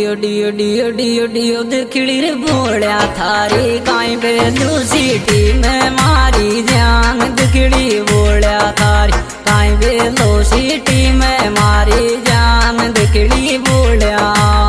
Deo डियो डियो डियो दिखड़ी रे बोलिया थारी काई बेलू सिटी में मारी जान दिखड़ी बोलिया थारी काई बेलू सिटी में मारी जान दिखड़ी बोलिया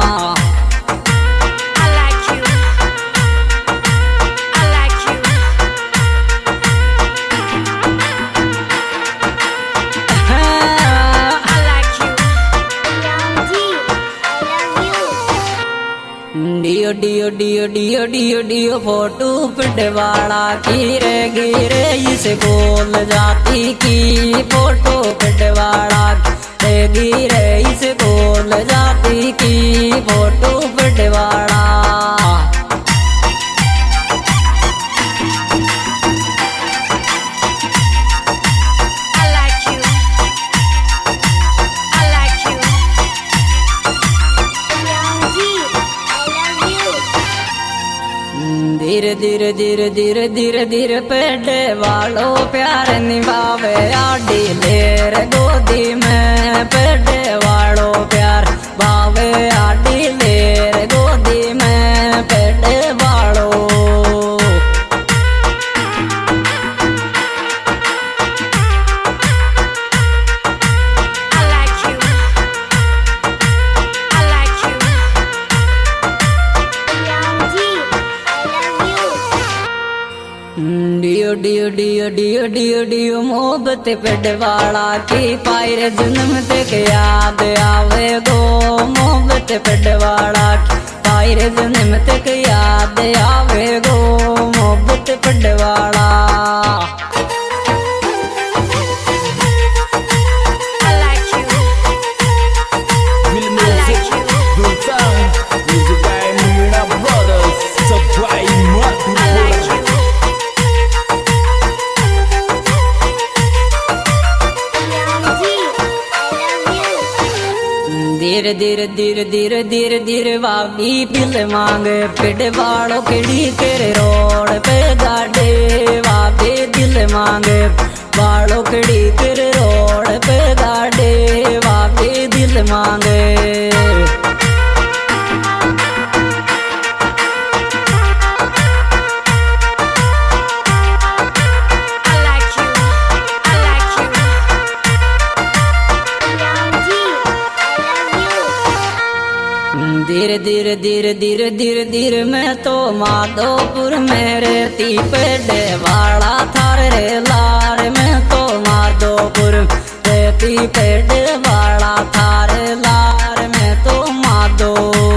डियो डियो डियो डियो डियो डियो फोटो पिटवाड़ा गिरे गिरे इस गोल जाती की फोटो पिटवाड़ा गिरे इस गोल जाती की फोटो पिटवाड़ा धीरे धीरे धीरे धीरे धीरे धीरे पेड़े वालों प्यार निभावे आड़ी लेर गोदी में पेड़े वालों प्यार भावे आड़ी लेर गोदी में पेड़े वालों डियो डियो डियो डियो डियो डियो मोहब्बत पेड़वाड़ा की पायरे जन्म तक याद आवे गो मोहब्बत पेड़वाड़ा की पायरे जन्म तक याद आवे गो मोहब्बत पेड़वाड़ा धीरे धीरे धीरे धीरे धीरे धीरे वावी पिल मांगे पिड़ वालों केड़ी तेरे रोड पे गाड़े वावे दिल मांगे वालों केड़ी तेरे रोड पे गाड़े वावे दिल मांगे धीरे धीरे धीरे धीरे धीरे धीरे मैं तो माधोपुर में रहती पेड़े वाला थार रे लार मैं तो माधोपुर रहती पेड़े वाला थार लार मैं तो माधो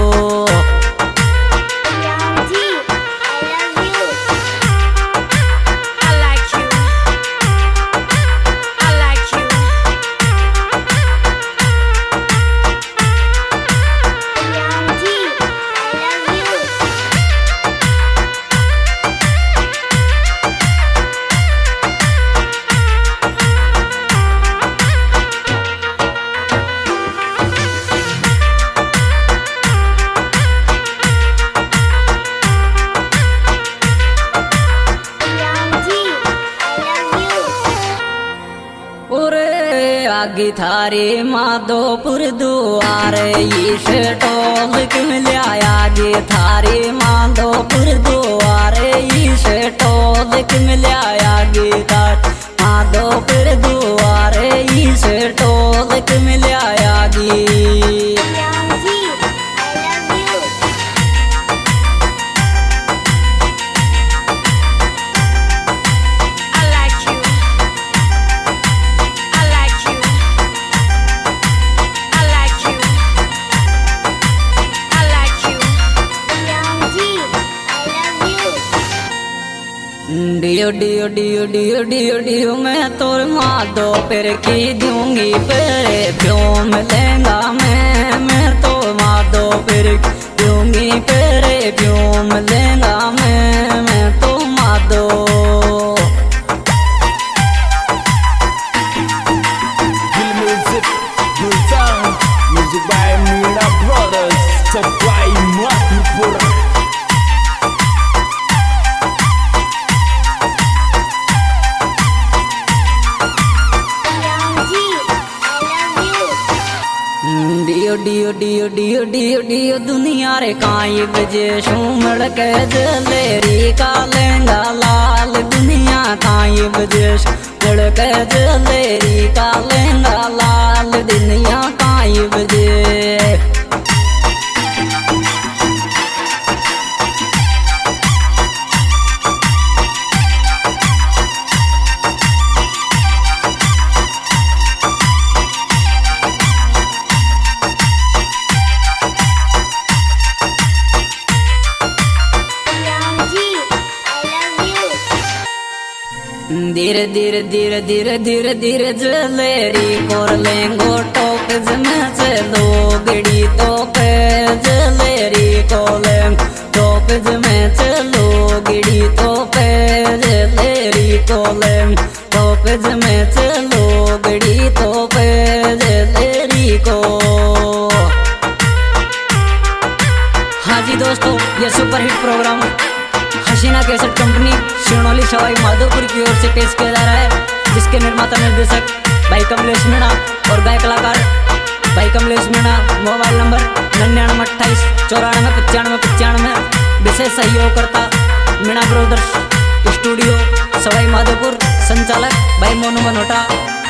आगे थारे माधोपुर दुआरे ईश टोल मिलिया आगे थारे माधोपुर दुआरे ईश टोल मिलिया आगे थार माधोपुर दुआरे ईश टोल मिलिया आगे डियो डियो डियो डियो डियो डियो मैं तोर माधो पर की दूंगी पेरे प्योम लेंगा मैं तो माधो पर दूंगी पेरे प्योम लेंगा मैं तो माधो Music by Mina Brothers, supply Madhopur. डियो डियो डियो डियो डियो डियो दियो दुनिया रे काई बजे शूमड़ के जलेरी का लहंगा लाल दुनिया काई बजे शूमड़ के जलेरी का लहंगा लाल दुनिया काई बजे धीरे धीरे धीरे धीरे धीरे धीरे जलेरी कोर लेंगो टोप में चलो गड़ी टोप जलेरी कोलें टोप में चलो गड़ी टोप जलेरी कोलें टोप में चलो गड़ी टोप जलेरी को। हाँ जी दोस्तों, ये superhit program Haseena cassette company Shivnauli Sawai Madhopur की ओर से पेश किया जा रहा है, जिसके निर्माता निर्देशक भाई कमलेश मीणा और गायक कलाकार भाई कमलेश मीणा। Mobile number 9928 94 95 95। विशेष सहयोगकर्ता मीणा ब्रदर्स स्टूडियो सवाई माधोपुर। संचालक भाई मोनू मनोटा।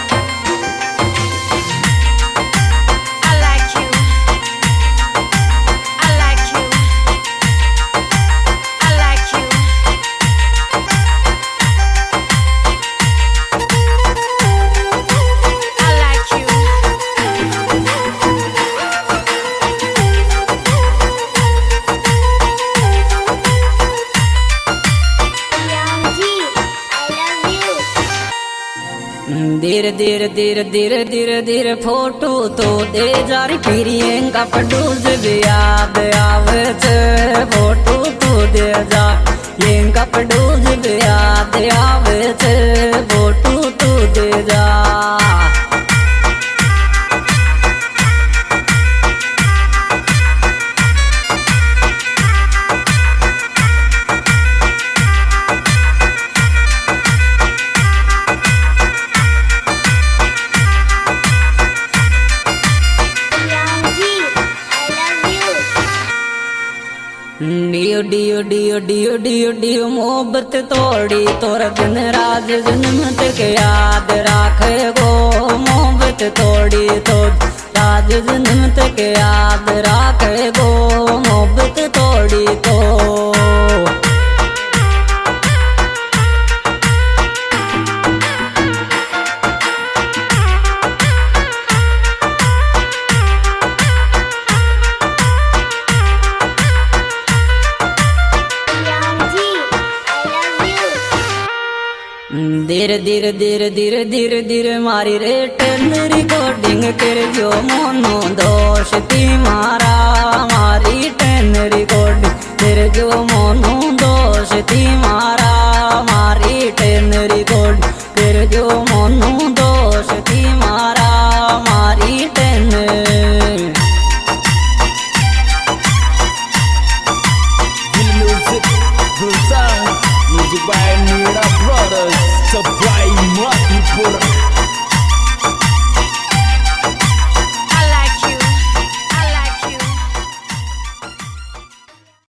धीरे धीरे धीरे धीरे धीरे धीरे फोटो तो दे जारी प्रियंका पडूज भी याद आवे छे फोटो तो दे जा प्रियंका पडूज भी याद आवे छे फोटो तो दे जा। डियो डियो डियो डियो डियो डियो मोहब्बत तोड़ी तोर दिन राज जन्म तक याद राखे गो मोहब्बत तोड़ी तो राज जन्म तक याद राखे गो मोहब्बत तोड़ी तो। धीरे धीरे धीरे धीरे धीरे धीरे मारी रेटन रिकॉर्डिंग कर जो मोनो दोष ती मारा मारी टेन रिकॉर्डिंग कर जो मोनो दोष ती मारा मारी टेन रिकॉर्ड कर जो मोनो दोष ती मारा मारी टेन। Music by Nina Brothers, Supply Madhupur।